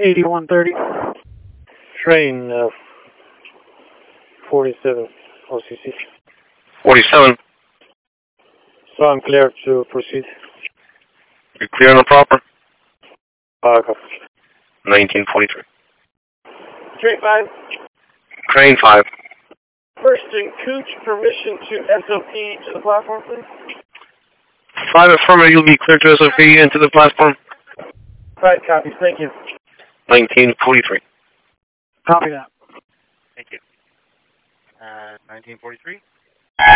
8130. Train 47 OCC. 47. So I'm clear to proceed. You're clear on the proper? Copy. 1943. Train 5. Crane 5. First in Cooch, permission to SOP to the platform, please. 5 affirmative, you'll be cleared to SOP into the platform. 5 copies, thank you. 1943. Copy that. Thank you. 1943.